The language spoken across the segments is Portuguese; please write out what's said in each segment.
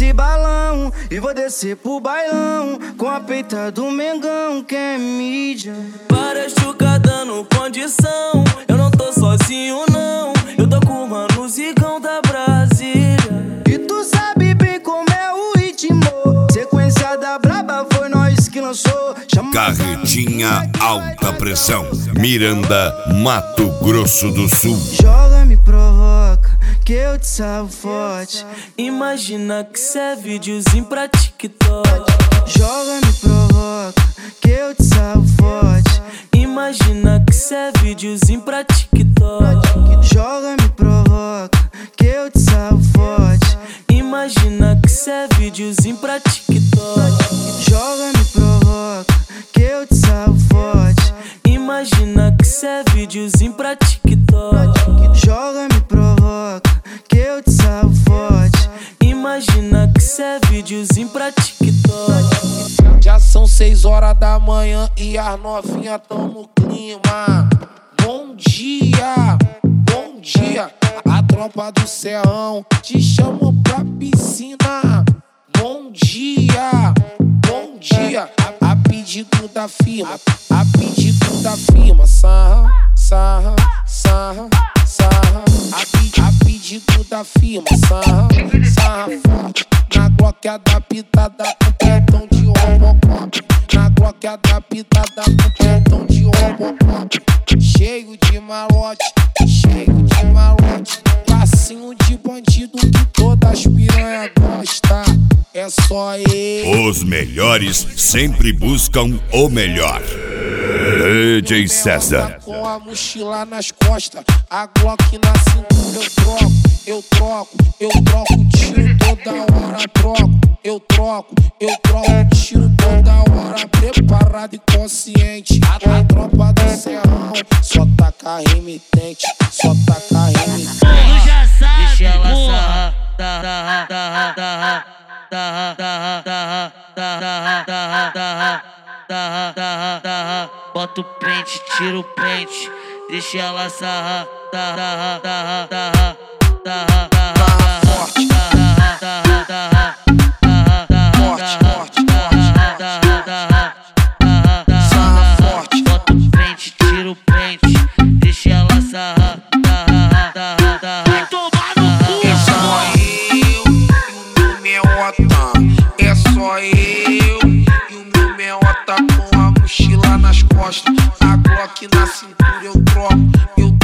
esse balão e vou descer pro bailão com a peita do Mengão, que é mídia. Várias chucas dando condição, eu não tô sozinho não, eu tô com o mano Zigão da Brasília. E tu sabe bem como é o ritmo, sequência da braba foi nós que lançou. Carretinha Alta Pressão, Miranda, Mato Grosso do Sul. Joga, me provoca, que eu te salvo forte. Imagina que cê é videozinho pra TikTok. Joga, me provoca, que eu te salvo forte. Imagina que cê é videozinho pra TikTok. Joga, me provoca, que eu te salvo forte. Imagina que cê é videozinho pra TikTok. Joga, me provoca, que eu te salvo forte. Imagina que cê é videozinho pra TikTok. Joga, me provoca, que eu te salvo forte. Imagina que cê é videozinho pra TikTok. Já são 6 horas da manhã e as novinhas tão no clima. Bom dia, bom dia. A tropa do Serrão te chamam pra piscina. Bom dia, bom dia. A pedido da firma, a pedido da firma. Sarra, sarra, sarra, sarra. A pedido da firma. Sarra, sarra forte. Na Glock adaptada com petão de Robocop. Na Glock adaptada com petão de Robocop. Cheio de malote, cheio de malote. Passinho de bandido que todas as piranha gosta. É só ele. Os melhores sempre buscam o melhor. DJ César. Com a mochila nas costas, a Glock na cintura. Eu troco tiro toda hora. Eu troco tiro toda hora. Preparado e consciente. A tropa do Serrão só taca remitente, só taca remitente. Tu já sabe, deixa ela porra. Bota o pente, tira o pente, deixa ela sarrar. Bota o pente, tira o pente, deixa ela sarrar. Vai tomar no cu. É só eu e o meu meota. É só eu e o meu meota com a mochila nas costas. A Glock na cintura eu troco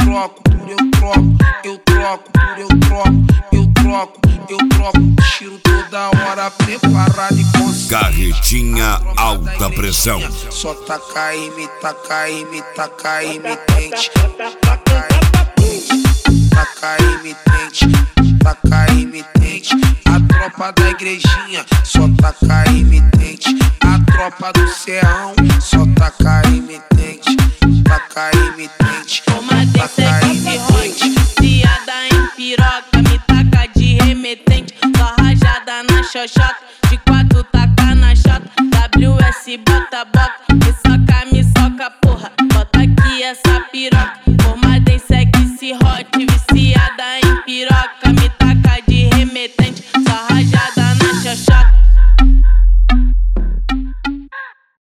tiro toda hora, preparado e consciente. Carretinha Alta Pressão. Só taca M, taca M, taca emitente. Taca emitente, taca emitente, taca emitente. A tropa da igrejinha só taca emitente. A tropa do Serrão só taca emitente, taca emitente. Toma desse emitente, piada em piroca, me taca de remetente. Só rajada na xoxota, de 4 taca na chota. WS bota, me soca, porra, bota aqui essa piroca.